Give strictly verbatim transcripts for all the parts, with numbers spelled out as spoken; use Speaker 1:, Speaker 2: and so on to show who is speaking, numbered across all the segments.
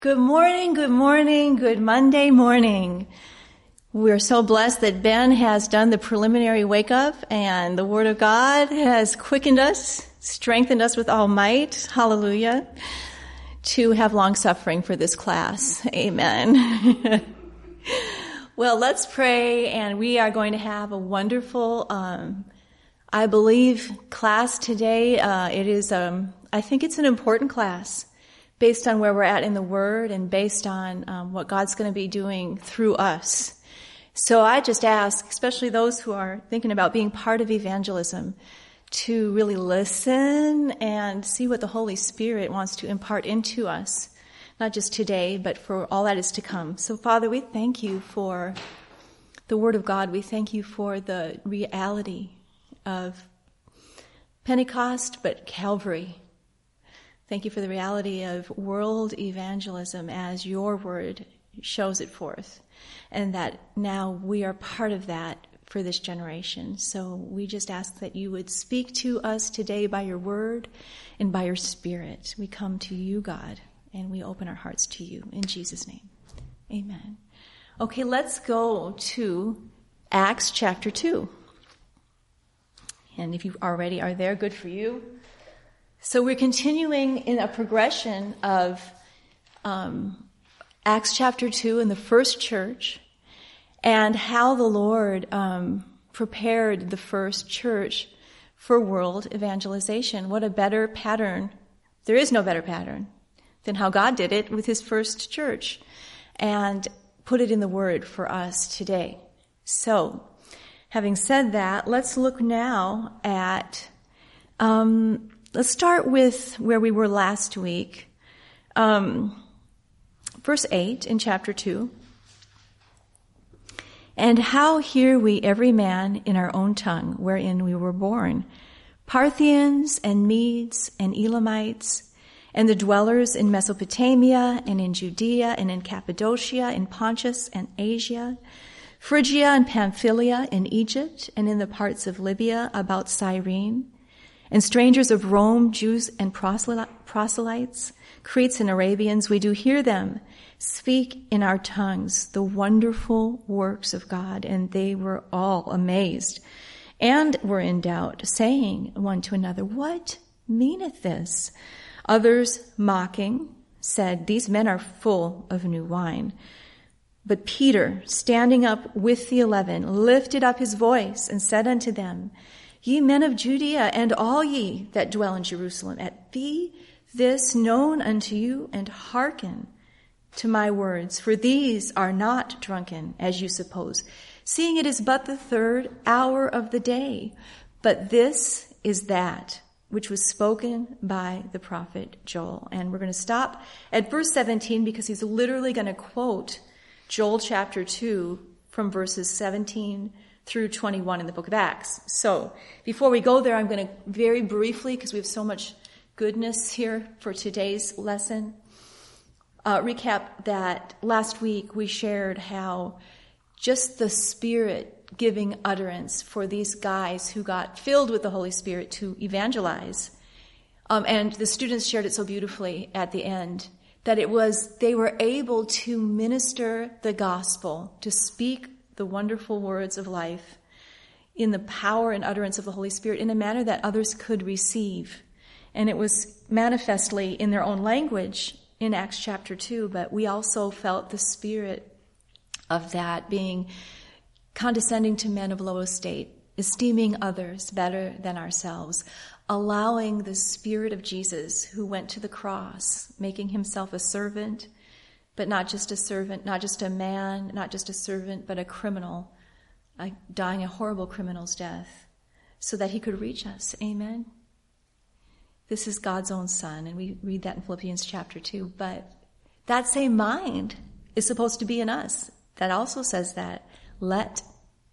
Speaker 1: Good morning, good morning, good Monday morning. We're so blessed that Ben has done the preliminary wake up and the Word of God has quickened us, strengthened us with all might, hallelujah, to have long suffering for this class. Amen. Well, let's pray, and we are going to have a wonderful, um, I believe, class today. Uh, it is, um, I think it's an important class, based on where we're at in the Word and based on um, what God's going to be doing through us. So I just ask, especially those who are thinking about being part of evangelism, to really listen and see what the Holy Spirit wants to impart into us, not just today, but for all that is to come. So Father, we thank you for the Word of God. We thank you for the reality of Pentecost, but Calvary. Thank you for the reality of world evangelism as your word shows it forth, and that now we are part of that for this generation. So we just ask that you would speak to us today by your word and by your spirit. We come to you, God, and we open our hearts to you. In Jesus' name, amen. Okay, let's go to Acts chapter two. And if you already are there, good for you. So we're continuing in a progression of um, Acts chapter two in the first church, and how the Lord um, prepared the first church for world evangelization. What a better pattern. There is no better pattern than how God did it with his first church and put it in the Word for us today. So, having said that, let's look now at... Um, Let's start with where we were last week. Um, verse eight in chapter two. And how hear we every man in our own tongue wherein we were born, Parthians and Medes and Elamites, and the dwellers in Mesopotamia and in Judea and in Cappadocia, in Pontus and Asia, Phrygia and Pamphylia, in Egypt and in the parts of Libya about Cyrene, and strangers of Rome, Jews and proselytes, Cretes and Arabians, we do hear them speak in our tongues the wonderful works of God. And they were all amazed and were in doubt, saying one to another, what meaneth this? Others, mocking, said, these men are full of new wine. But Peter, standing up with the eleven, lifted up his voice and said unto them, Ye men of Judea, and all ye that dwell in Jerusalem, at be this known unto you, and hearken to my words. For these are not drunken, as you suppose, seeing it is but the third hour of the day. But this is that which was spoken by the prophet Joel. And we're going to stop at verse seventeen, because he's literally going to quote Joel chapter two from verses seventeen through twenty-one in the book of Acts. So before we go there, I'm going to very briefly, because we have so much goodness here for today's lesson, uh, recap that last week we shared how just the Spirit giving utterance for these guys who got filled with the Holy Spirit to evangelize. Um, and the students shared it so beautifully at the end, that it was, they were able to minister the gospel, to speak the wonderful words of life in the power and utterance of the Holy Spirit in a manner that others could receive. And it was manifestly in their own language in Acts chapter two, but we also felt the spirit of that being condescending to men of low estate, esteeming others better than ourselves, allowing the Spirit of Jesus who went to the cross, making himself a servant, but not just a servant, not just a man, not just a servant, but a criminal, uh, dying a horrible criminal's death, so that he could reach us. Amen? This is God's own Son, and we read that in Philippians chapter two. But that same mind is supposed to be in us. That also says that, let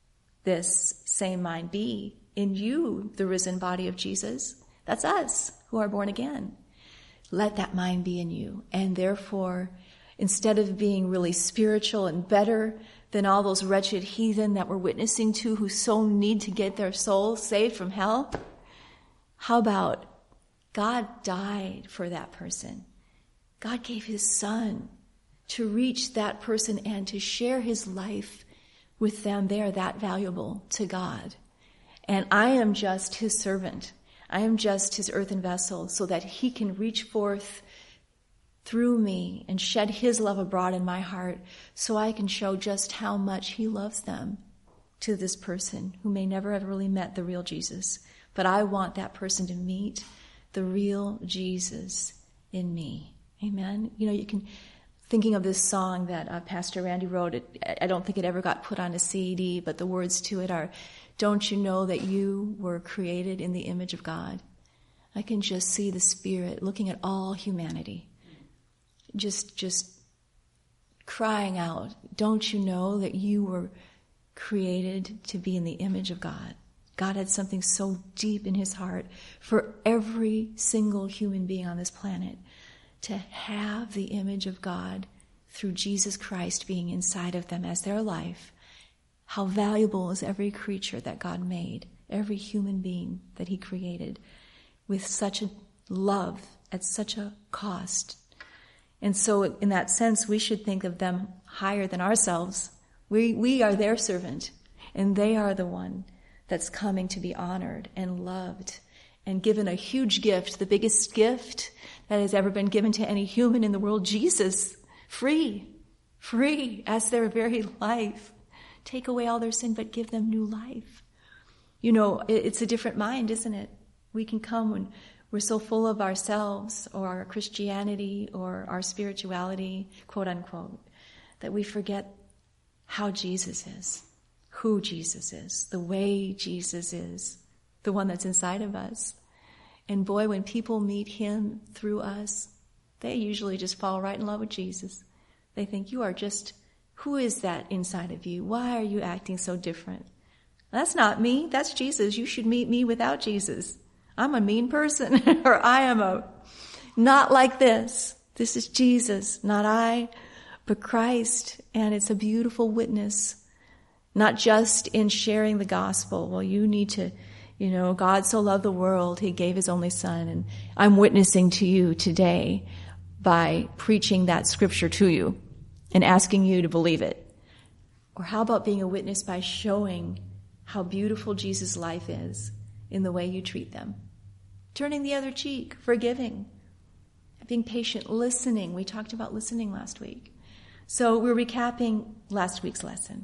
Speaker 1: this same mind be in you, the risen body of Jesus. That's us who are born again. Let that mind be in you, and therefore, instead of being really spiritual and better than all those wretched heathen that we're witnessing to who so need to get their souls saved from hell, how about God died for that person? God gave his Son to reach that person and to share his life with them. They are that valuable to God. And I am just his servant. I am just his earthen vessel so that he can reach forth through me and shed his love abroad in my heart so I can show just how much he loves them to this person who may never have really met the real Jesus. But I want that person to meet the real Jesus in me. Amen. You know, you can, thinking of this song that uh, Pastor Randy wrote, it, I don't think it ever got put on a C D, but the words to it are, don't you know that you were created in the image of God? I can just see the Spirit looking at all humanity, just, just crying out, don't you know that you were created to be in the image of God? God had something so deep in his heart for every single human being on this planet to have the image of God through Jesus Christ being inside of them as their life. How valuable is every creature that God made, every human being that he created with such a love at such a cost. And so in that sense, we should think of them higher than ourselves. We, we are their servant, and they are the one that's coming to be honored and loved and given a huge gift, the biggest gift that has ever been given to any human in the world, Jesus, free, free as their very life. Take away all their sin, but give them new life. You know, it's a different mind, isn't it? We can come when we're so full of ourselves or our Christianity or our spirituality, quote unquote, that we forget how Jesus is, who Jesus is, the way Jesus is, the one that's inside of us. And boy, when people meet him through us, they usually just fall right in love with Jesus. They think, you are just, who is that inside of you? Why are you acting so different? That's not me. That's Jesus. You should meet me without Jesus. I'm a mean person, or I am a not like this. This is Jesus, not I, but Christ. And it's a beautiful witness, not just in sharing the gospel. Well, you need to, you know, God so loved the world, he gave his only son. And I'm witnessing to you today by preaching that scripture to you and asking you to believe it. Or how about being a witness by showing how beautiful Jesus' life is in the way you treat them? Turning the other cheek, forgiving, being patient, listening. We talked about listening last week. So we're recapping last week's lesson.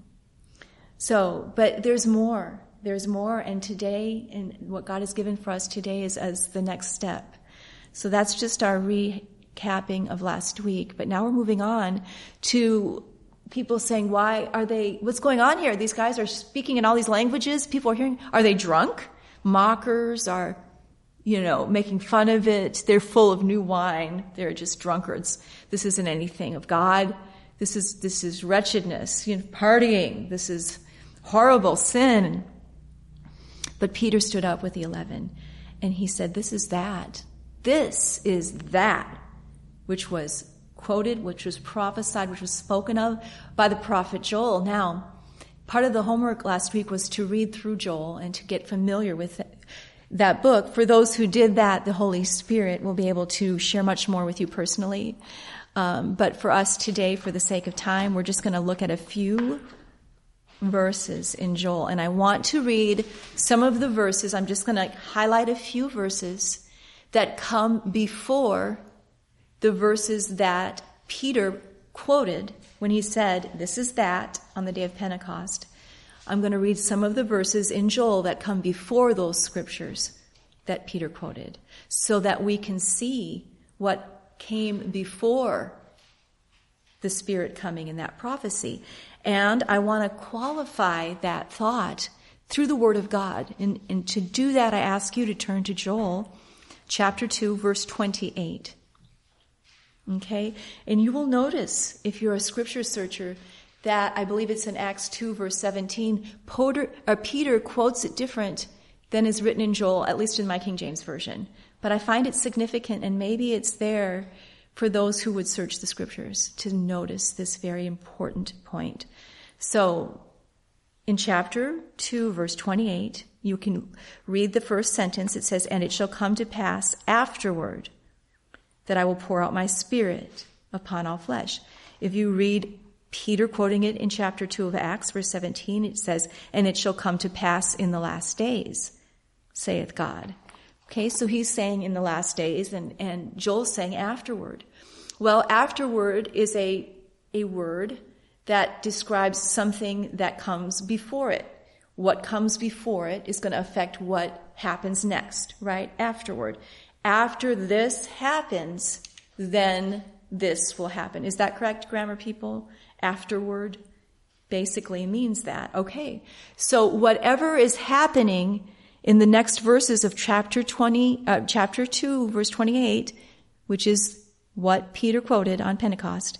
Speaker 1: So, but there's more. There's more, and today, and what God has given for us today is as the next step. So that's just our recapping of last week. But now we're moving on to people saying, why are they, what's going on here? These guys are speaking in all these languages. People are hearing, are they drunk? Mockers are, you know, making fun of it. They're full of new wine. They're just drunkards. This isn't anything of God. This is, this is wretchedness, you know, partying. This is horrible sin. But Peter stood up with the eleven and he said, this is that. This is that which was quoted, which was prophesied, which was spoken of by the prophet Joel. Now, part of the homework last week was to read through Joel and to get familiar with that book. For those who did that, the Holy Spirit will be able to share much more with you personally. Um, but for us today, for the sake of time, we're just going to look at a few verses in Joel. And I want to read some of the verses. I'm just going to highlight a few verses that come before the verses that Peter quoted when he said, this is that, on the day of Pentecost. I'm going to read some of the verses in Joel that come before those scriptures that Peter quoted, so that we can see what came before the Spirit coming in that prophecy. And I want to qualify that thought through the Word of God. And, and to do that, I ask you to turn to Joel chapter two, verse twenty-eight. Okay? And you will notice, if you're a scripture searcher, that I believe it's in Acts two, verse seventeen, Peter, or Peter quotes it different than is written in Joel, at least in my King James Version. But I find it significant, and maybe it's there for those who would search the scriptures to notice this very important point. So, in chapter two, verse twenty-eight, you can read the first sentence. It says, and it shall come to pass afterward that I will pour out my Spirit upon all flesh. if you read Peter quoting it in chapter two of Acts, verse seventeen, it says, "And it shall come to pass in the last days, saith God." Okay, so he's saying in the last days, and, and Joel's saying afterward. Well, afterward is a, a word that describes something that comes before it. What comes before it is going to affect what happens next, right? Afterward. After this happens, then this will happen. Is that correct, grammar people? Afterward basically means that. Okay. So whatever is happening in the next verses of chapter twenty, uh, chapter two, verse twenty-eight, which is what Peter quoted on Pentecost,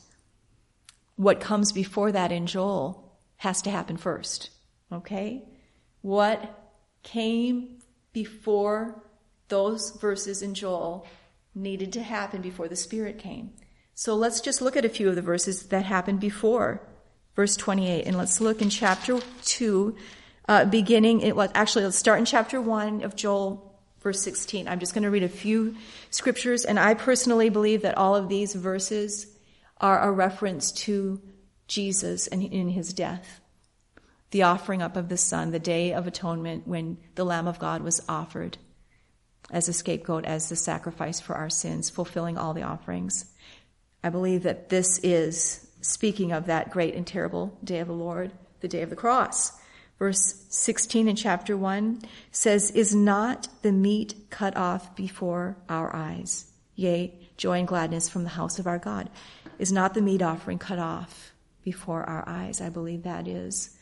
Speaker 1: what comes before that in Joel has to happen first. Okay? What came before those verses in Joel needed to happen before the Spirit came. So let's just look at a few of the verses that happened before verse twenty-eight. And let's look in chapter two, uh, beginning, it was actually, let's start in chapter one of Joel, verse sixteen. I'm just going to read a few scriptures, and I personally believe that all of these verses are a reference to Jesus and in his death. The offering up of the Son, the day of atonement when the Lamb of God was offered as a scapegoat, as the sacrifice for our sins, fulfilling all the offerings. I believe that this is speaking of that great and terrible day of the Lord, the day of the cross. Verse sixteen in chapter one says, "Is not the meat cut off before our eyes? Yea, joy and gladness from the house of our God." Is not the meat offering cut off before our eyes? I believe that is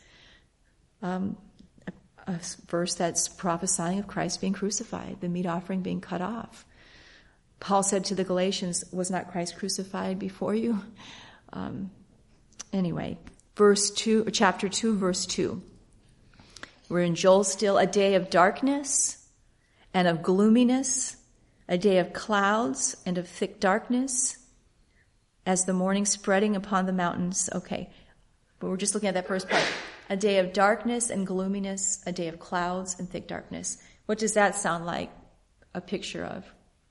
Speaker 1: um, a, a verse that's prophesying of Christ being crucified, the meat offering being cut off. Paul said to the Galatians, "Was not Christ crucified before you?" Um, anyway, verse two, chapter two, verse two. We're in Joel still. "A day of darkness and of gloominess, a day of clouds and of thick darkness, as the morning spreading upon the mountains." Okay, but we're just looking at that first part. A day of darkness and gloominess, a day of clouds and thick darkness. What does that sound like a picture of?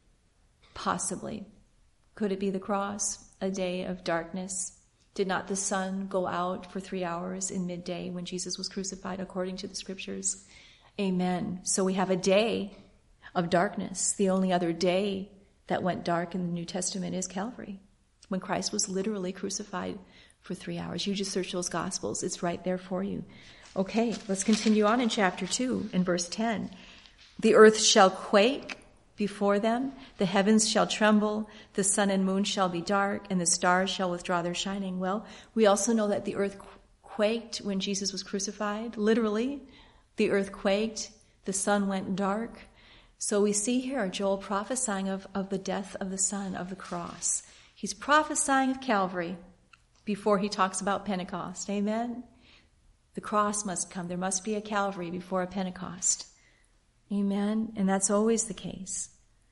Speaker 1: Possibly. Could it be the cross? A day of darkness? Did not the sun go out for three hours in midday when Jesus was crucified, according to the scriptures? Amen. So we have a day of darkness. The only other day that went dark in the New Testament is Calvary, when Christ was literally crucified for three hours. You just search those Gospels. It's right there for you. Okay, let's continue on in chapter two, in verse ten. "The earth shall quake before them, the heavens shall tremble, the sun and moon shall be dark, and the stars shall withdraw their shining." Well, we also know that the earth quaked when Jesus was crucified. Literally, the earth quaked, the sun went dark. So we see here Joel prophesying of, of the death of the Son, of the cross. He's prophesying of Calvary before he talks about Pentecost. Amen? The cross must come. There must be a Calvary before a Pentecost. Amen? And that's always the case.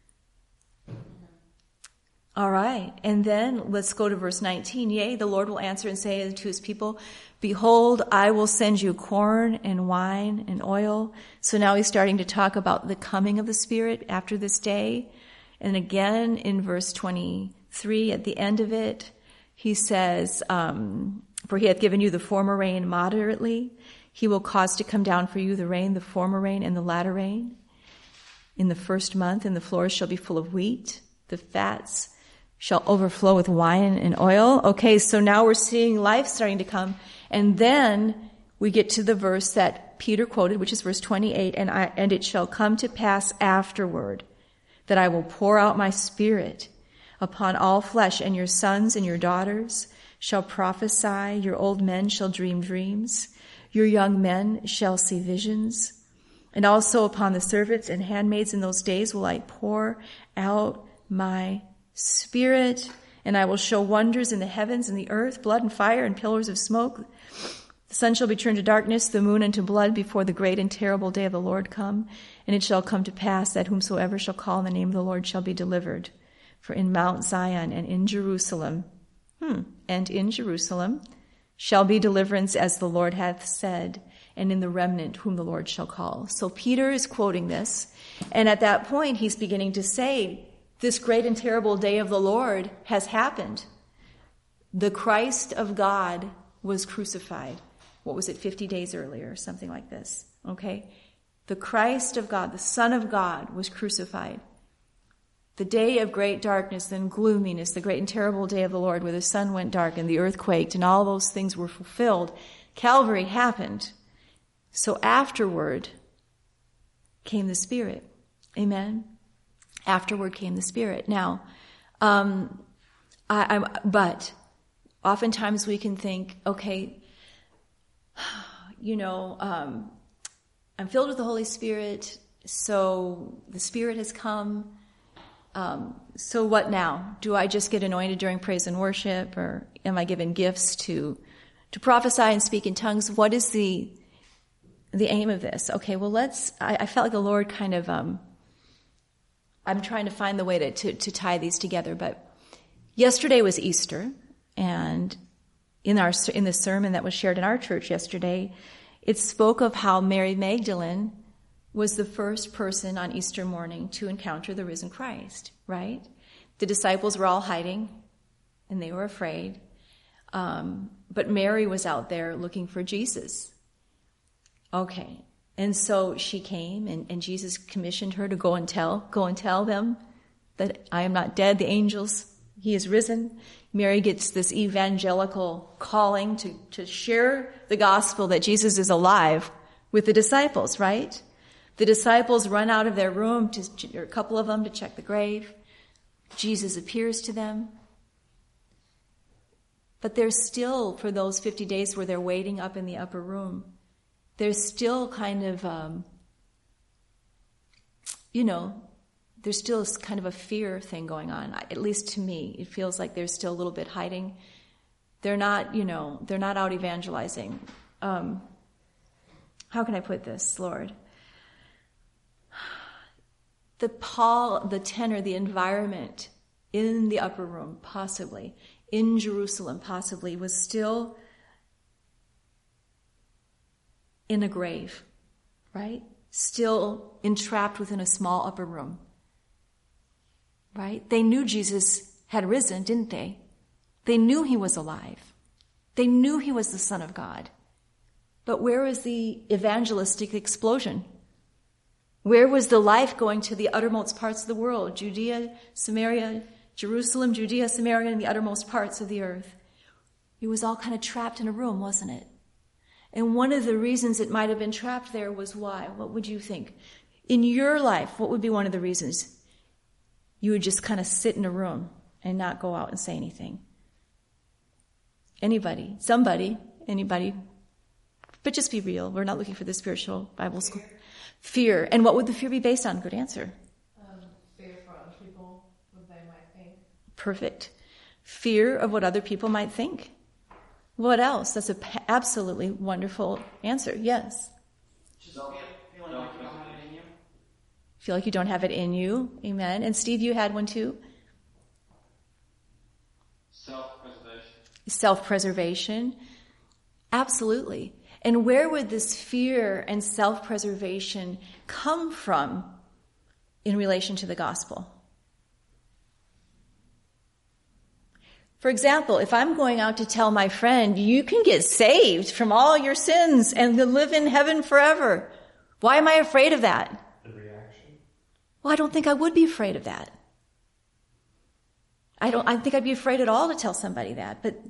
Speaker 1: All right. And then let's go to verse nineteen. "Yea, the Lord will answer and say to his people, Behold, I will send you corn and wine and oil." So now he's starting to talk about the coming of the Spirit after this day. And again, in verse twenty-three, at the end of it, he says, um, "For he hath given you the former rain moderately. He will cause to come down for you the rain, the former rain and the latter rain. In the first month, and the floors shall be full of wheat. The fats shall overflow with wine and oil." Okay, so now we're seeing life starting to come. And then we get to the verse that Peter quoted, which is verse twenty-eight, and, I, and it shall come to pass afterward that I will pour out my Spirit upon all flesh, and your sons and your daughters shall prophesy, your old men shall dream dreams, your young men shall see visions. And also upon the servants and handmaids in those days will I pour out my Spirit, and I will show wonders in the heavens and the earth, blood and fire and pillars of smoke. The sun shall be turned to darkness, the moon into blood, before the great and terrible day of the Lord come. And it shall come to pass that whomsoever shall call on the name of the Lord shall be delivered. For in Mount Zion and in Jerusalem, hmm, and in Jerusalem shall be deliverance, as the Lord hath said, and in the remnant whom the Lord shall call. So Peter is quoting this, and at that point he's beginning to say, this great and terrible day of the Lord has happened. The Christ of God was crucified. What was it, fifty days earlier, something like this, okay? The Christ of God, the Son of God, was crucified. The day of great darkness and gloominess, the great and terrible day of the Lord, where the sun went dark and the earth quaked and all those things were fulfilled. Calvary happened. So afterward came the Spirit. Amen? Afterward came the Spirit. Now, um, I, I'm, but oftentimes we can think, okay, you know, um, I'm filled with the Holy Spirit, so the Spirit has come. Um, so what now? Do I just get anointed during praise and worship, or am I given gifts to to prophesy and speak in tongues? What is the the aim of this? Okay, well, let's. I, I felt like the Lord kind of. Um, I'm trying to find the way to, to to tie these together. But yesterday was Easter, and in our in the sermon that was shared in our church yesterday, it spoke of how Mary Magdalene was the first person on Easter morning to encounter the risen Christ, right? The disciples were all hiding, and they were afraid. Um, but Mary was out there looking for Jesus. Okay, and so she came, and, and Jesus commissioned her to go and tell, go and tell them that I am not dead, the angels, he is risen. Mary gets this evangelical calling to, to share the gospel that Jesus is alive with the disciples, right? The disciples run out of their room, to, or a couple of them, to check the grave. Jesus appears to them. But there's still, for those fifty days where they're waiting up in the upper room, there's still kind of, um, you know, there's still kind of a fear thing going on. At least to me, it feels like there's still a little bit hiding. They're not, you know, they're not out evangelizing. Um, how can I put this, Lord? The Paul, the tenor, the environment in the upper room, possibly, in Jerusalem, possibly, was still in a grave, right? Still entrapped within a small upper room, right? They knew Jesus had risen, didn't they? They knew he was alive. They knew he was the Son of God. But where was the evangelistic explosion? Where was the life going to the uttermost parts of the world? Judea, Samaria, Jerusalem, Judea, Samaria, and the uttermost parts of the earth. It was all kind of trapped in a room, wasn't it? And one of the reasons it might have been trapped there was why? What would you think? In your life, what would be one of the reasons you would just kind of sit in a room and not go out and say anything? Anybody, somebody, anybody. But just be real. We're not looking for the spiritual Bible school. Fear. And what would the fear be based on? Good answer.
Speaker 2: Um, fear for other people, what they might think.
Speaker 1: Perfect. Fear of what other people might think. What else? That's an absolutely wonderful answer. Yes.
Speaker 3: Feeling like you don't have it in you.
Speaker 1: Feel like you don't have it in you. Amen. And Steve, you had one too?
Speaker 3: Self-preservation.
Speaker 1: Self-preservation. Absolutely. And where would this fear and self-preservation come from in relation to the gospel? For example, if I'm going out to tell my friend, you can get saved from all your sins and live in heaven forever. Why am I afraid of that?
Speaker 4: The reaction.
Speaker 1: Well, I don't think I would be afraid of that. I don't, I think I'd be afraid at all to tell somebody that, but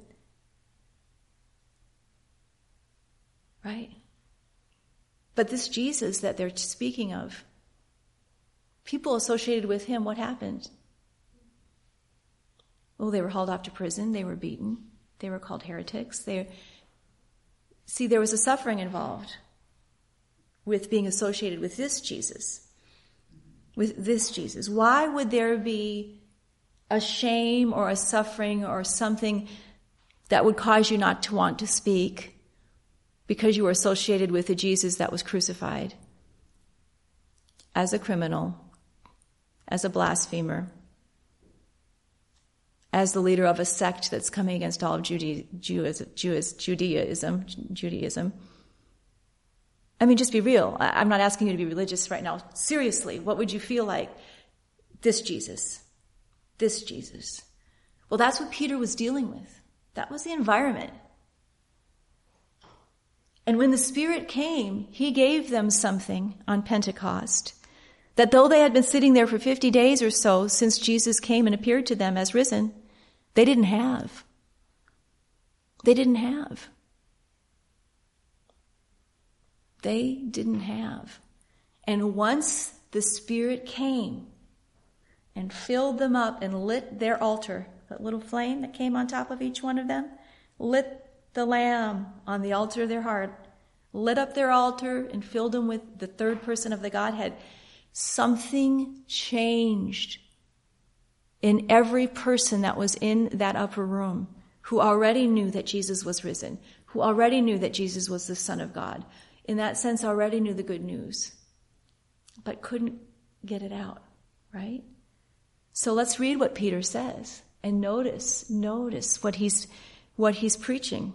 Speaker 1: right? But this Jesus that they're speaking of, people associated with him, what happened? Well, they were hauled off to prison. They were beaten. They were called heretics. They, see, there was a suffering involved with being associated with this Jesus, with this Jesus. Why would there be a shame or a suffering or something that would cause you not to want to speak because you were associated with a Jesus that was crucified as a criminal, as a blasphemer, as the leader of a sect that's coming against all of Jude- Jew- Jew- Judaism, Judaism. I mean, just be real. I'm not asking you to be religious right now. Seriously, what would you feel like? This Jesus. This Jesus. Well, that's what Peter was dealing with. That was the environment. And when the Spirit came, he gave them something on Pentecost, that though they had been sitting there for fifty days or so since Jesus came and appeared to them as risen, they didn't have. They didn't have. They didn't have. And once the Spirit came and filled them up and lit their altar, that little flame that came on top of each one of them, lit the Lamb on the altar of their heart, lit up their altar and filled them with the third person of the Godhead, something changed in every person that was in that upper room, who already knew that Jesus was risen, who already knew that Jesus was the Son of God. In that sense, already knew the good news, but couldn't get it out, right? So let's read what Peter says and notice, notice what he's, what he's preaching.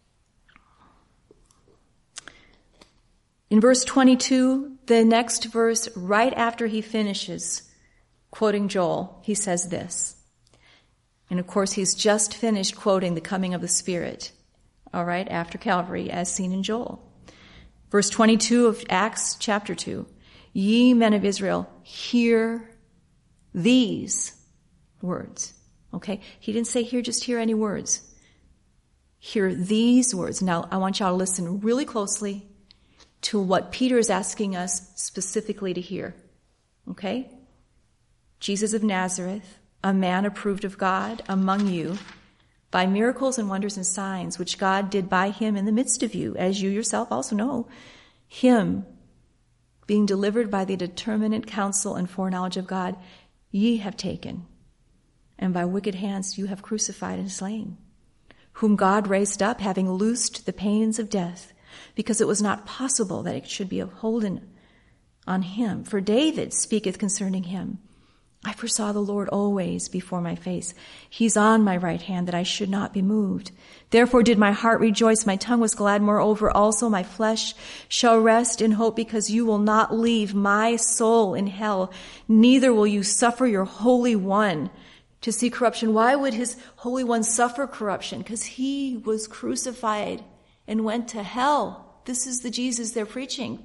Speaker 1: In verse twenty-two, the next verse, right after he finishes quoting Joel, he says this. And of course, he's just finished quoting the coming of the Spirit, all right, after Calvary, as seen in Joel. Verse twenty-two of Acts chapter two, ye men of Israel, hear these words. Okay? He didn't say here, just hear any words. Hear these words. Now, I want y'all to listen really closely to what Peter is asking us specifically to hear. Okay? Jesus of Nazareth, a man approved of God among you, by miracles and wonders and signs, which God did by him in the midst of you, as you yourself also know, him being delivered by the determinate counsel and foreknowledge of God, ye have taken, and by wicked hands you have crucified and slain, whom God raised up, having loosed the pains of death, because it was not possible that it should be holden on him. For David speaketh concerning him, I foresaw the Lord always before my face. He's on my right hand, that I should not be moved. Therefore did my heart rejoice, my tongue was glad. Moreover, also my flesh shall rest in hope, because you will not leave my soul in hell, neither will you suffer your Holy One to see corruption. Why would his Holy One suffer corruption? Because he was crucified and went to hell. This is the Jesus they're preaching.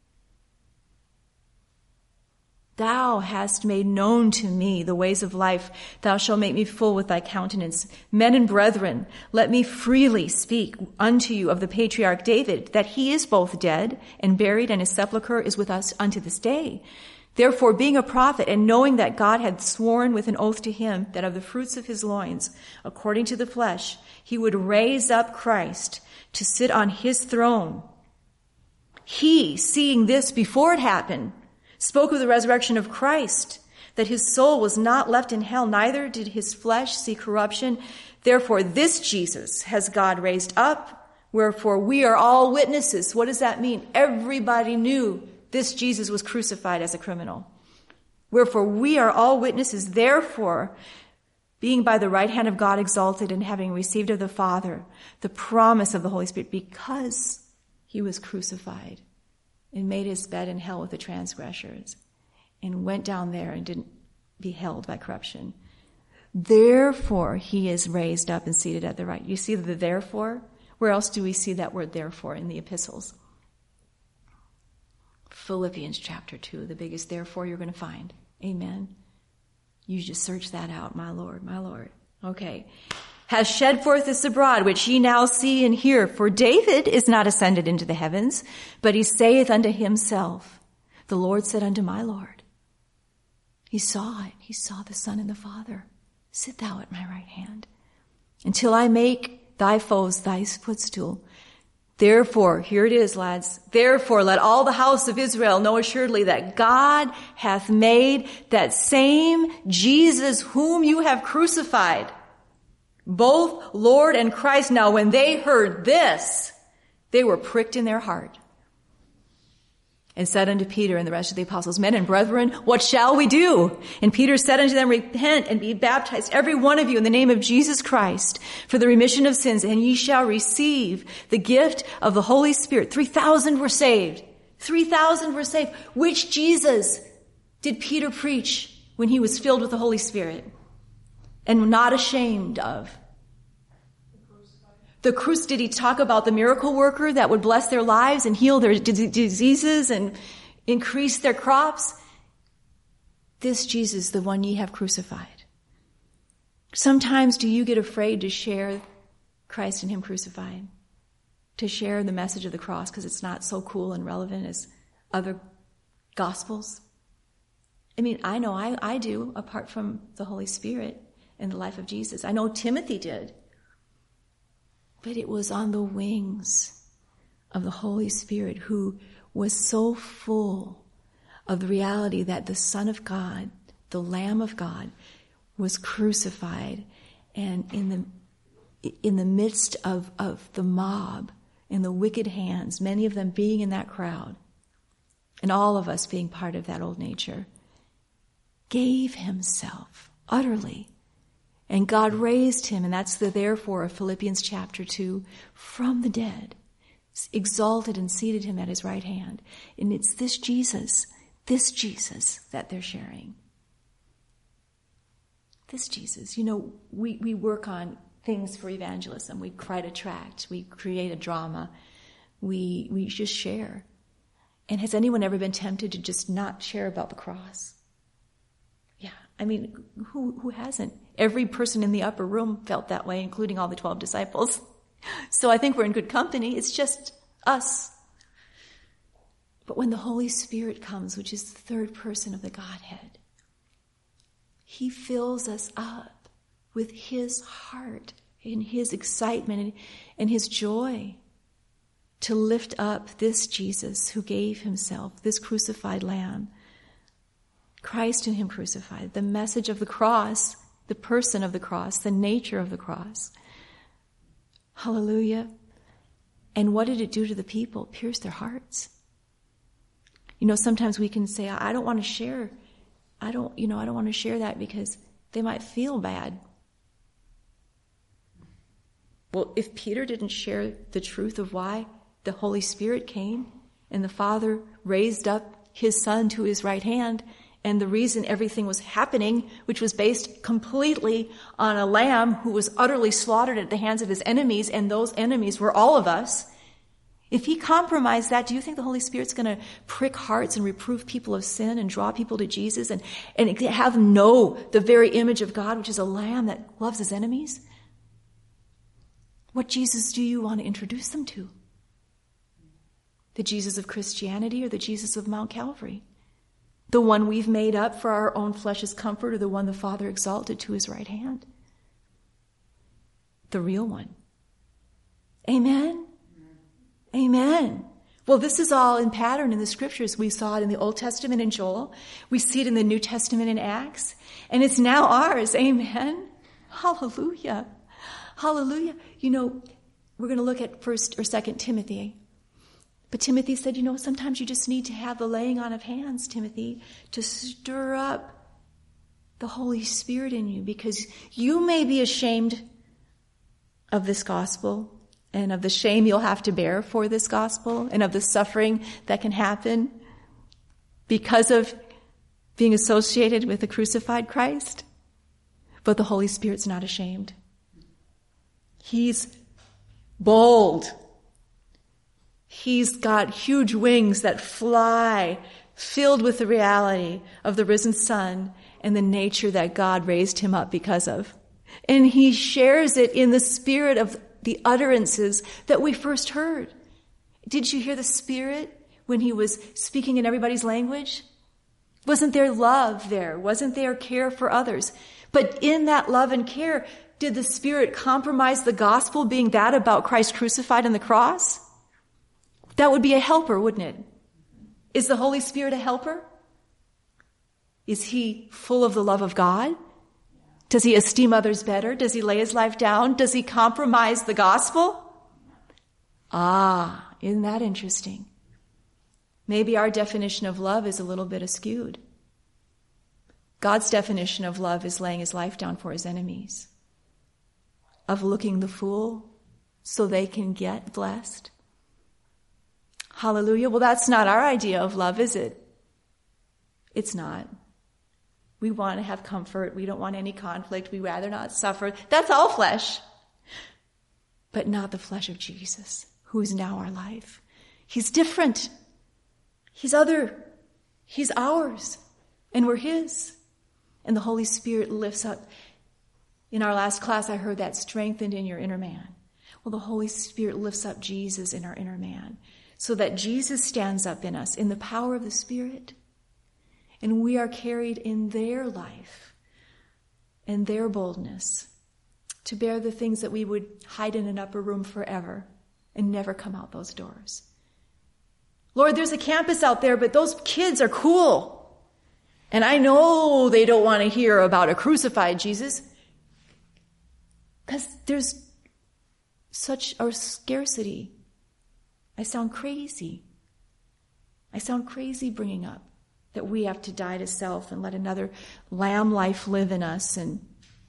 Speaker 1: Thou hast made known to me the ways of life. Thou shalt make me full with thy countenance. Men and brethren, let me freely speak unto you of the patriarch David, that he is both dead and buried, and his sepulchre is with us unto this day. Therefore, being a prophet, and knowing that God had sworn with an oath to him that of the fruits of his loins, according to the flesh, he would raise up Christ to sit on his throne, he, seeing this before it happened, spoke of the resurrection of Christ, that his soul was not left in hell, neither did his flesh see corruption. Therefore, this Jesus has God raised up, wherefore we are all witnesses. What does that mean? Everybody knew this Jesus was crucified as a criminal. Wherefore we are all witnesses. Therefore, being by the right hand of God exalted, and having received of the Father the promise of the Holy Spirit, because he was crucified and made his bed in hell with the transgressors, and went down there and didn't be held by corruption. Therefore, he is raised up and seated at the right. You see the therefore? Where else do we see that word therefore in the epistles? Philippians chapter two, the biggest therefore you're going to find. Amen. You just search that out, my Lord, my Lord. Okay. Has shed forth this abroad, which ye now see and hear. For David is not ascended into the heavens, but he saith unto himself, the Lord said unto my Lord. He saw it. He saw the Son and the Father. Sit thou at my right hand, until I make thy foes thy footstool. Therefore, here it is, lads. Therefore, let all the house of Israel know assuredly that God hath made that same Jesus whom you have crucified, both Lord and Christ. Now, when they heard this, they were pricked in their heart, and said unto Peter and the rest of the apostles, Men and brethren, what shall we do? And Peter said unto them, Repent and be baptized, every one of you, in the name of Jesus Christ, for the remission of sins, and ye shall receive the gift of the Holy Spirit. Three thousand were saved. Three thousand were saved. Which Jesus did Peter preach when he was filled with the Holy Spirit and not ashamed of? The cruci- did he talk about the miracle worker that would bless their lives and heal their d- diseases and increase their crops? This Jesus, the one ye have crucified. Sometimes do you get afraid to share Christ and him crucified? To share the message of the cross because it's not so cool and relevant as other gospels? I mean, I know I, I do, apart from the Holy Spirit and the life of Jesus. I know Timothy did. But it was on the wings of the Holy Spirit, who was so full of the reality that the Son of God, the Lamb of God, was crucified, and in the in the midst of, of the mob and the wicked hands, many of them being in that crowd, and all of us being part of that old nature, gave himself utterly. And God raised him, and that's the therefore of Philippians chapter two, from the dead, exalted and seated him at his right hand. And it's this Jesus, this Jesus that they're sharing. This Jesus. You know, we, we work on things for evangelism. We write a tract. We create a drama. We, we just share. And has anyone ever been tempted to just not share about the cross? Yeah, I mean, who who hasn't? Every person in the upper room felt that way, including all the twelve disciples. So I think we're in good company. It's just us. But when the Holy Spirit comes, which is the third person of the Godhead, he fills us up with his heart and his excitement and, and his joy to lift up this Jesus who gave himself, this crucified Lamb, Christ and him crucified, the message of the cross, the person of the cross, the nature of the cross. Hallelujah. And what did it do to the people? Pierce their hearts. You know, sometimes we can say, I don't want to share. I don't, you know, I don't want to share that because they might feel bad. Well, if Peter didn't share the truth of why the Holy Spirit came and the Father raised up his Son to his right hand, and the reason everything was happening, which was based completely on a lamb who was utterly slaughtered at the hands of his enemies, and those enemies were all of us. If he compromised that, do you think the Holy Spirit's going to prick hearts and reprove people of sin and draw people to Jesus and, and have them know the very image of God, which is a lamb that loves his enemies? What Jesus do you want to introduce them to? The Jesus of Christianity or the Jesus of Mount Calvary? The one we've made up for our own flesh's comfort, or the one the Father exalted to his right hand? The real one. Amen? Amen. Well, this is all in pattern in the scriptures. We saw it in the Old Testament in Joel. We see it in the New Testament in Acts. And it's now ours. Amen. Hallelujah. Hallelujah. You know, we're going to look at First or Second Timothy. But Timothy said, you know, sometimes you just need to have the laying on of hands, Timothy, to stir up the Holy Spirit in you, because you may be ashamed of this gospel and of the shame you'll have to bear for this gospel and of the suffering that can happen because of being associated with the crucified Christ. But the Holy Spirit's not ashamed. He's bold. He's got huge wings that fly, filled with the reality of the risen Son and the nature that God raised him up because of. And he shares it in the spirit of the utterances that we first heard. Did you hear the Spirit when he was speaking in everybody's language? Wasn't there love there? Wasn't there care for others? But in that love and care, did the Spirit compromise the gospel, being that about Christ crucified on the cross? That would be a helper, wouldn't it? Is the Holy Spirit a helper? Is he full of the love of God? Does he esteem others better? Does he lay his life down? Does he compromise the gospel? Ah, isn't that interesting? Maybe our definition of love is a little bit askewed. God's definition of love is laying his life down for his enemies, of looking the fool so they can get blessed. Hallelujah. Well, that's not our idea of love, is it? It's not. We want to have comfort. We don't want any conflict. We rather not suffer. That's all flesh. but not the flesh of Jesus, who is now our life. He's different. He's other. He's ours. And we're his. And the Holy Spirit lifts up. In our last class, I heard that strengthened in your inner man. Well, the Holy Spirit lifts up Jesus in our inner man so that Jesus stands up in us in the power of the Spirit. And we are carried in their life and their boldness to bear the things that we would hide in an upper room forever and never come out those doors. Lord, there's a campus out there, but those kids are cool. And I know they don't want to hear about a crucified Jesus because there's such a scarcity. I sound crazy. I sound crazy bringing up that we have to die to self and let another lamb life live in us and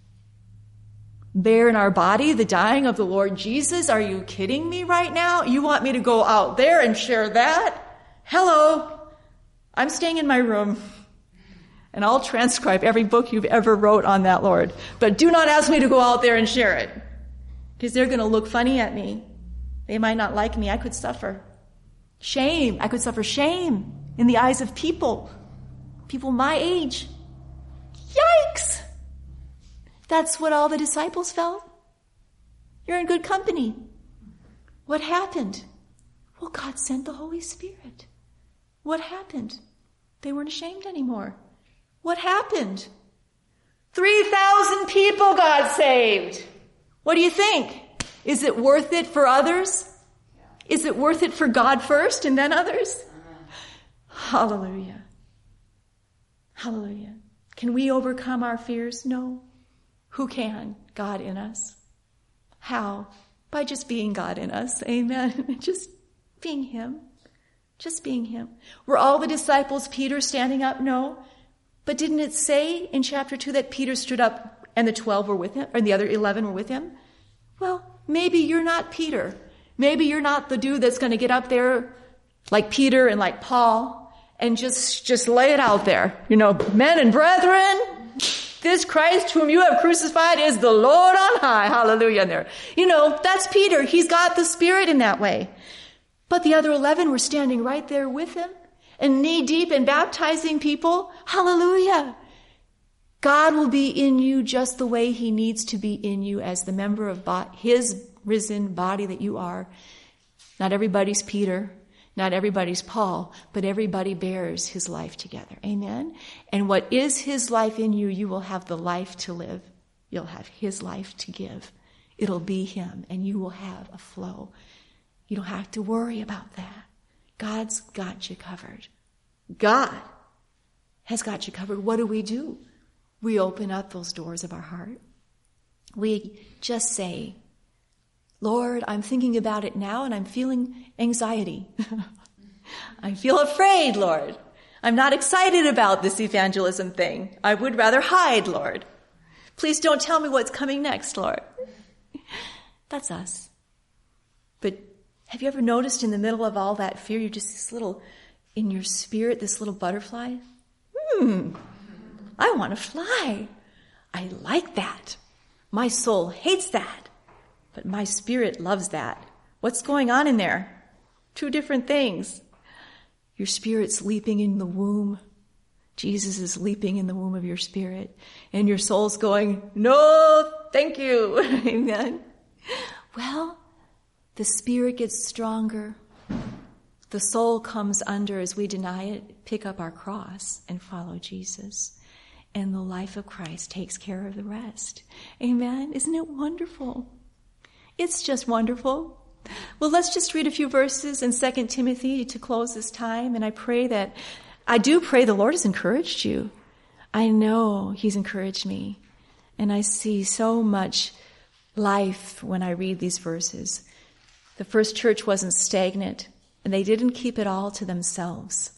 Speaker 1: bear in our body the dying of the Lord Jesus. Are you kidding me right now? You want me to go out there and share that? Hello. I'm staying in my room. And I'll transcribe every book you've ever wrote on that, Lord. But do not ask me to go out there and share it. Because they're going to look funny at me. They might not like me. I could suffer shame. I could suffer shame in the eyes of people. People my age. Yikes! That's what all the disciples felt. You're in good company. What happened? Well, God sent the Holy Spirit. What happened? They weren't ashamed anymore. What happened? three thousand people God saved. What do you think? Is it worth it for others? Is it worth it for God first and then others? Hallelujah. Hallelujah. Can we overcome our fears? No. Who can? God in us. How? By just being God in us. Amen. Just being him. Just being him. Were all the disciples Peter standing up? No. But didn't it say in chapter two that Peter stood up and the twelve were with him, or the other eleven were with him? Well, maybe you're not Peter. Maybe you're not the dude that's going to get up there like Peter and like Paul and just, just lay it out there. You know, men and brethren, this Christ whom you have crucified is the Lord on high. Hallelujah. And there. You know, that's Peter. He's got the Spirit in that way. But the other eleven were standing right there with him and knee deep in baptizing people. Hallelujah. God will be in you just the way he needs to be in you as the member of his risen body that you are. Not everybody's Peter, not everybody's Paul, but everybody bears his life together. Amen? And what is his life in you, you will have the life to live. You'll have his life to give. It'll be him, and you will have a flow. You don't have to worry about that. God's got you covered. God has got you covered. What do we do? We open up those doors of our heart. We just say, Lord, I'm thinking about it now and I'm feeling anxiety. I feel afraid, Lord. I'm not excited about this evangelism thing. I would rather hide, Lord. Please don't tell me what's coming next, Lord. That's us. But have you ever noticed in the middle of all that fear, you're just this little, in your spirit, this little butterfly? Hmm, I want to fly. I like that. My soul hates that, but my spirit loves that. What's going on in there? Two different things. Your spirit's leaping in the womb. Jesus is leaping in the womb of your spirit. And your soul's going, no, thank you. Amen. Well, the spirit gets stronger. The soul comes under as we deny it, pick up our cross, and follow Jesus. And the life of Christ takes care of the rest. Amen. Isn't it wonderful? It's just wonderful. Well, let's just read a few verses in Second Timothy to close this time. And I pray that, I do pray the Lord has encouraged you. I know he's encouraged me. And I see so much life when I read these verses. The first church wasn't stagnant, and they didn't keep it all to themselves.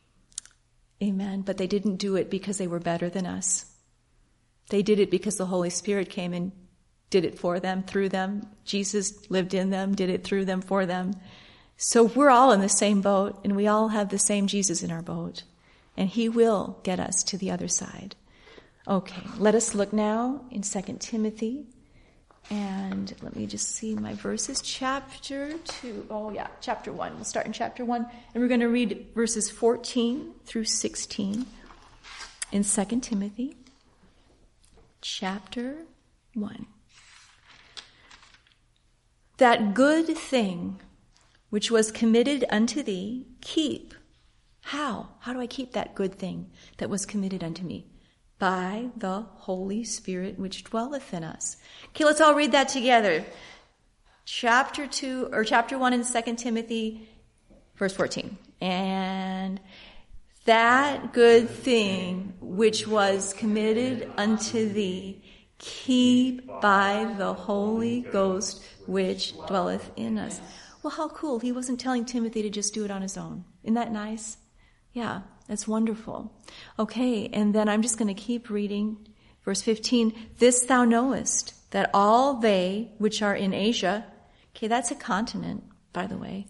Speaker 1: Amen. But they didn't do it because they were better than us. They did it because the Holy Spirit came and did it for them, through them. Jesus lived in them, did it through them, for them. So we're all in the same boat, and we all have the same Jesus in our boat. And he will get us to the other side. Okay, let us look now in Second Timothy And let me just see my verses. Chapter two. Oh, yeah, chapter one. We'll start in chapter one. And we're going to read verses fourteen through sixteen in Second Timothy, chapter one. That good thing which was committed unto thee, keep. How? How do I keep that good thing that was committed unto me? By the Holy Spirit which dwelleth in us. Okay, let's all read that together. Chapter two, or chapter one in Second Timothy, verse fourteen. And that good thing which was committed unto thee, keep by the Holy Ghost which dwelleth in us. Well, how cool. He wasn't telling Timothy to just do it on his own. Isn't that nice? Yeah, that's wonderful. Okay, and then I'm just going to keep reading. Verse fifteen, this thou knowest, that all they which are in Asia, okay, that's a continent, by the way,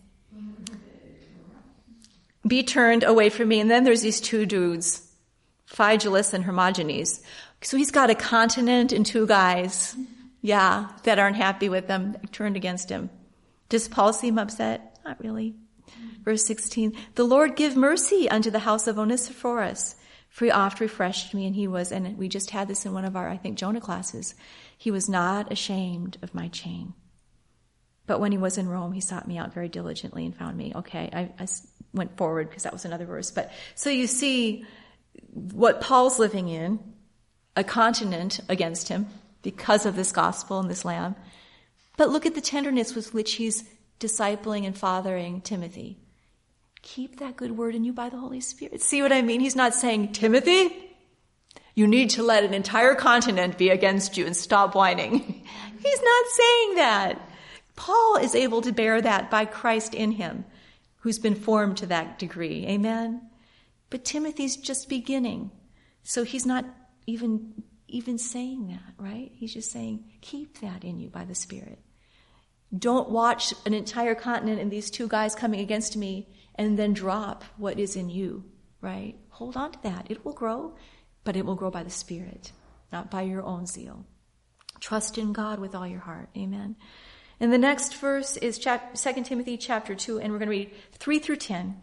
Speaker 1: be turned away from me. And then there's these two dudes, Phygelus and Hermogenes. So he's got a continent and two guys, yeah, that aren't happy with them, turned against him. Does Paul seem upset? Not really. Verse sixteen, the Lord give mercy unto the house of Onesiphorus, for he oft refreshed me, and he was, and we just had this in one of our, I think, Jonah classes, he was not ashamed of my chain. But when he was in Rome, he sought me out very diligently and found me. Okay, I, I went forward because that was another verse. But so you see what Paul's living in, a continent against him because of this gospel and this lamb. But look at the tenderness with which he's discipling and fathering Timothy. Keep that good word in you by the Holy Spirit. See what I mean? He's not saying, Timothy, you need to let an entire continent be against you and stop whining. He's not saying that. Paul is able to bear that by Christ in him, who's been formed to that degree. Amen? But Timothy's just beginning. So he's not even, even saying that, right? He's just saying, keep that in you by the Spirit. Don't watch an entire continent and these two guys coming against me and then drop what is in you, right? Hold on to that. It will grow, but it will grow by the Spirit, not by your own zeal. Trust in God with all your heart. Amen. And the next verse is chap- Second Timothy chapter two, and we're going to read three through ten.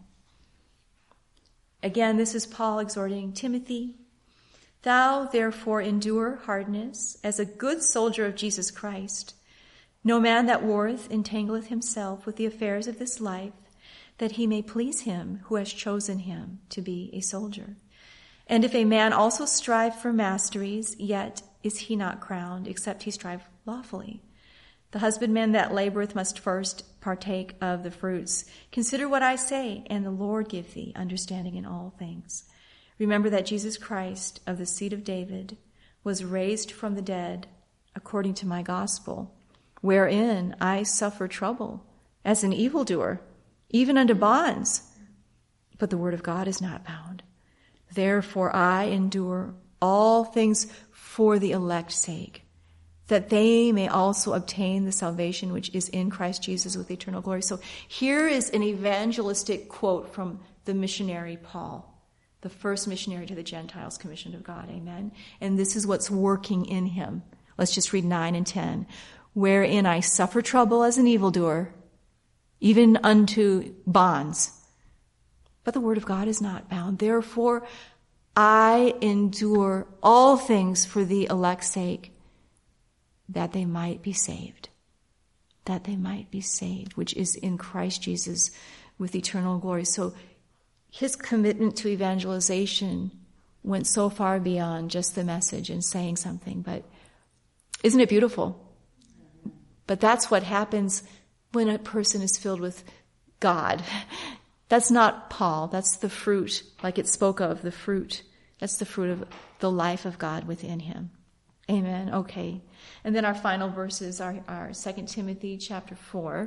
Speaker 1: Again, this is Paul exhorting Timothy. Thou therefore endure hardness as a good soldier of Jesus Christ. No man that warreth entangleth himself with the affairs of this life, that he may please him who has chosen him to be a soldier. And if a man also strive for masteries, yet is he not crowned, except he strive lawfully. The husbandman that laboreth must first partake of the fruits. Consider what I say, and the Lord give thee understanding in all things. Remember that Jesus Christ, of the seed of David, was raised from the dead according to my gospel, wherein I suffer trouble as an evildoer, even unto bonds. But the word of God is not bound. Therefore I endure all things for the elect's sake, that they may also obtain the salvation which is in Christ Jesus with eternal glory. So here is an evangelistic quote from the missionary Paul, the first missionary to the Gentiles commissioned of God. Amen. And this is what's working in him. Let's just read nine and ten. Wherein I suffer trouble as an evildoer, even unto bonds. But the word of God is not bound. Therefore, I endure all things for the elect's sake, that they might be saved. That they might be saved, which is in Christ Jesus with eternal glory. So his commitment to evangelization went so far beyond just the message and saying something. But isn't it beautiful? But that's what happens when a person is filled with God. That's not Paul. That's the fruit, like it spoke of, the fruit. That's the fruit of the life of God within him. Amen. Okay. And then our final verses are, are Second Timothy chapter four.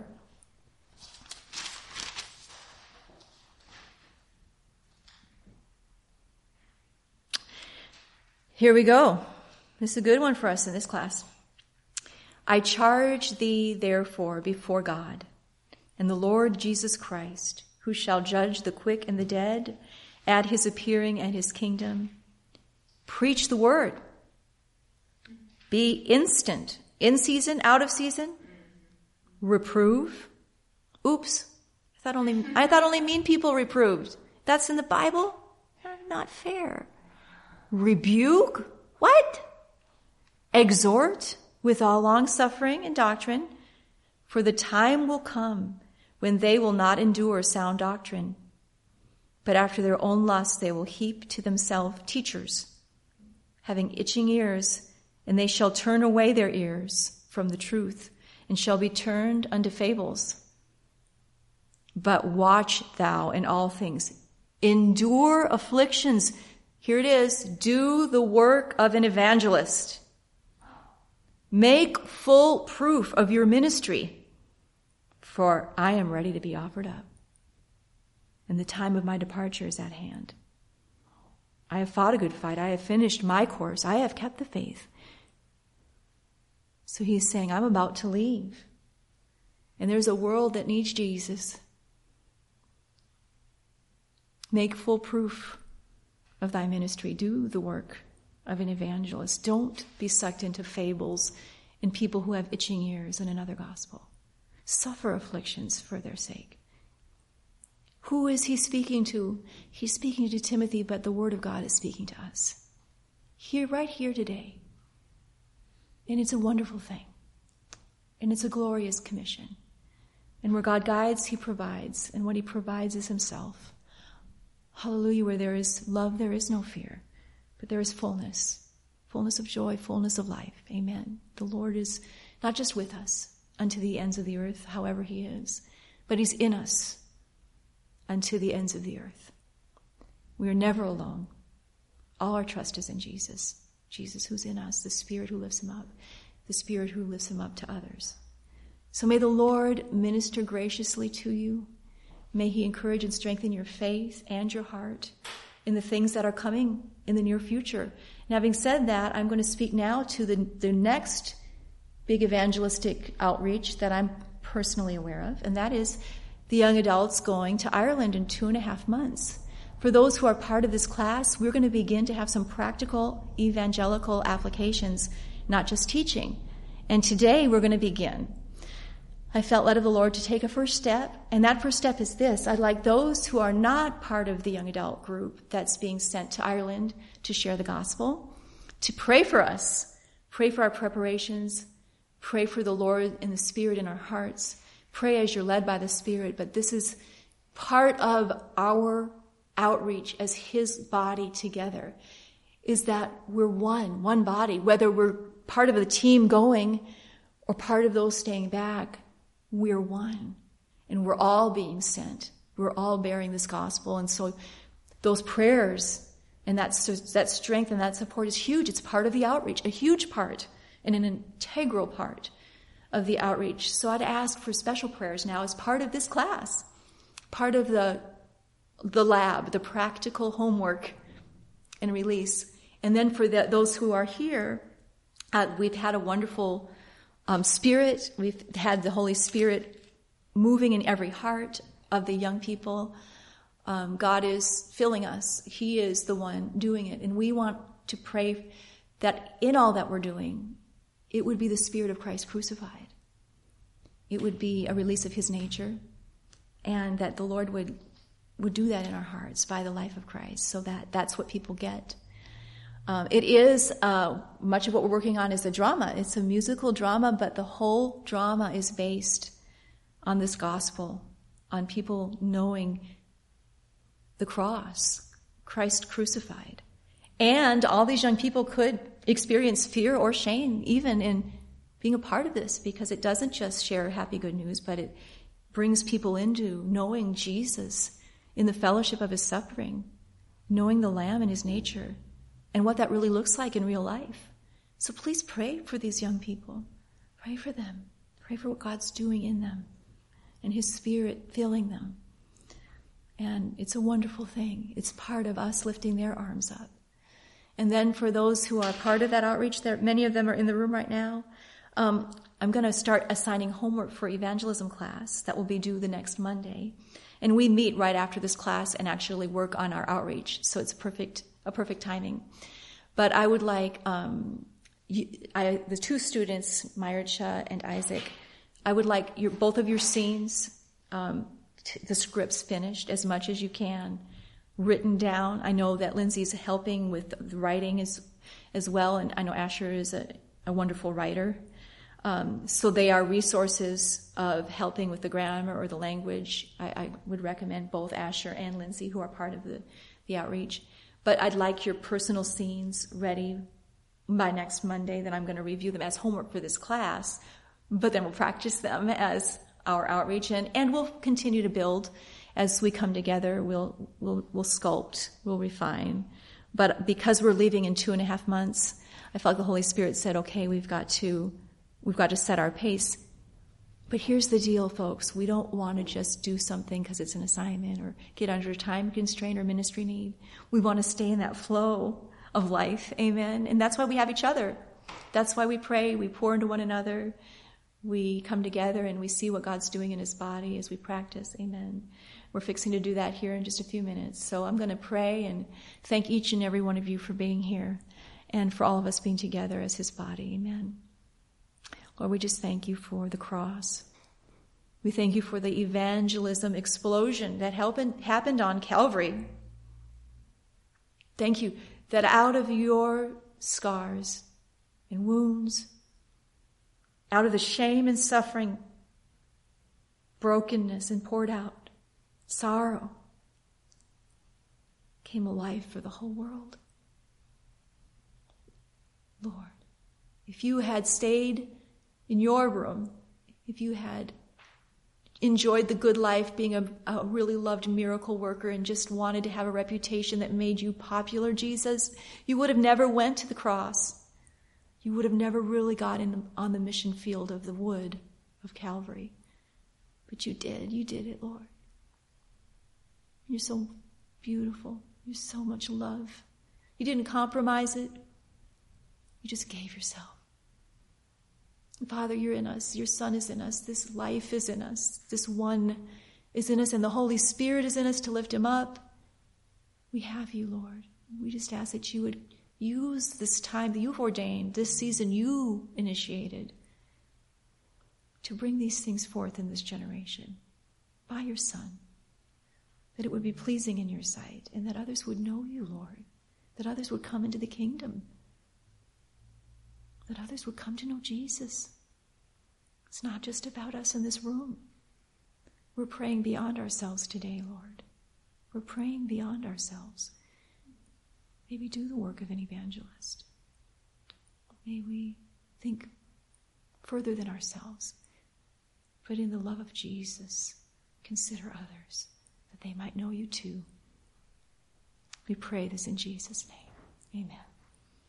Speaker 1: Here we go. This is a good one for us in this class. I charge thee, therefore, before God and the Lord Jesus Christ, who shall judge the quick and the dead at his appearing and his kingdom. Preach the word. Be instant In season, out of season, reprove. Oops, I thought only I thought only mean people reproved. That's in the Bible? Not fair. Rebuke? What? Exhort with all long suffering and doctrine, for the time will come when they will not endure sound doctrine, but after their own lusts they will heap to themselves teachers, having itching ears, and they shall turn away their ears from the truth, and shall be turned unto fables. But watch thou in all things, endure afflictions. Here it is, do the work of an evangelist. Make full proof of your ministry, for I am ready to be offered up, and the time of my departure is at hand. I have fought a good fight. I have finished my course. I have kept the faith. So he's saying, I'm about to leave. And there's a world that needs Jesus. Make full proof of thy ministry. Do the work of an evangelist. Don't be sucked into fables and people who have itching ears in another gospel. Suffer afflictions for their sake. Who is he speaking to? He's speaking to Timothy, but the word of God is speaking to us. Here, right here today. And it's a wonderful thing. And it's a glorious commission. And where God guides, he provides. And what he provides is himself. Hallelujah, where there is love, there is no fear. But there is fullness. Fullness of joy, fullness of life. Amen. The Lord is not just with us unto the ends of the earth, however he is, but he's in us unto the ends of the earth. We are never alone. All our trust is in Jesus. Jesus who's in us, the Spirit who lifts him up, the Spirit who lifts him up to others. So may the Lord minister graciously to you. May he encourage and strengthen your faith and your heart in the things that are coming in the near future. And having said that, I'm going to speak now to the, the next big evangelistic outreach that I'm personally aware of, and that is the young adults going to Ireland in two and a half months. For those who are part of this class, we're going to begin to have some practical evangelical applications, not just teaching. And today we're going to begin. I felt led of the Lord to take a first step, and that first step is this. I'd like those who are not part of the young adult group that's being sent to Ireland to share the gospel to pray for us, pray for our preparations, pray for the Lord and the Spirit in our hearts, pray as you're led by the Spirit. But this is part of our outreach as his body together, is that we're one, one body, whether we're part of the team going or part of those staying back. We're one, and we're all being sent. We're all bearing this gospel. And so those prayers and that, that strength and that support is huge. It's part of the outreach, a huge part and an integral part of the outreach. So I'd ask for special prayers now as part of this class, part of the, the lab, the practical homework and release. And then for the, those who are here, uh, we've had a wonderful Um, Spirit, we've had the Holy Spirit moving in every heart of the young people. Um, God is filling us. He is the one doing it. And we want to pray that in all that we're doing, it would be the Spirit of Christ crucified. It would be a release of his nature, and that the Lord would, would do that in our hearts by the life of Christ, so that that's what people get. Um, it is, uh, much of what we're working on is a drama. It's a musical drama, but the whole drama is based on this gospel, on people knowing the cross, Christ crucified. And all these young people could experience fear or shame even in being a part of this, because it doesn't just share happy good news, but it brings people into knowing Jesus in the fellowship of his suffering, knowing the Lamb and his nature, and what that really looks like in real life. So please pray for these young people. Pray for them. Pray for what God's doing in them and his Spirit filling them. And it's a wonderful thing. It's part of us lifting their arms up. And then for those who are part of that outreach, there, many of them are in the room right now, um, I'm going to start assigning homework for evangelism class that will be due the next Monday. And we meet right after this class and actually work on our outreach. So it's perfect a perfect timing. But I would like um, you, I, the two students, Myricha and Isaac, I would like your, both of your scenes, um, t- the scripts finished as much as you can, written down. I know that Lindsay's helping with the writing as, as well, and I know Asher is a, a wonderful writer. Um, so they are resources of helping with the grammar or the language. I, I would recommend both Asher and Lindsay, who are part of the, the outreach. But I'd like your personal scenes ready by next Monday. Then I'm going to review them as homework for this class, but then we'll practice them as our outreach, and, and we'll continue to build as we come together. We'll, we'll, we'll sculpt, we'll refine. But because we're leaving in two and a half months, I felt like the Holy Spirit said, okay, we've got to We've got to set our pace. But here's the deal, folks. We don't want to just do something because it's an assignment or get under a time constraint or ministry need. We want to stay in that flow of life. Amen. And that's why we have each other. That's why we pray. We pour into one another. We come together and we see what God's doing in his body as we practice. Amen. We're fixing to do that here in just a few minutes. So I'm going to pray and thank each and every one of you for being here and for all of us being together as his body. Amen. Lord, we just thank you for the cross. We thank you for the evangelism explosion that happened on Calvary. Thank you that out of your scars and wounds, out of the shame and suffering, brokenness and poured out sorrow, came a life for the whole world. Lord, if you had stayed in your room, if you had enjoyed the good life being a, a really loved miracle worker and just wanted to have a reputation that made you popular, Jesus, you would have never went to the cross. You would have never really got in on the mission field of the wood of Calvary. But you did. You did it, Lord. You're so beautiful. You're so much love. You didn't compromise it. You just gave yourself. Father, you're in us. Your Son is in us. This life is in us. This one is in us, and the Holy Spirit is in us to lift him up. We have you, Lord. We just ask that you would use this time that you've ordained, this season you initiated, to bring these things forth in this generation by your Son, that it would be pleasing in your sight, and that others would know you, Lord, that others would come into the kingdom, that others would come to know Jesus. It's not just about us in this room. We're praying beyond ourselves today, Lord. We're praying beyond ourselves. May we do the work of an evangelist. May we think further than ourselves, but in the love of Jesus, consider others, that they might know you too. We pray this in Jesus' name. Amen.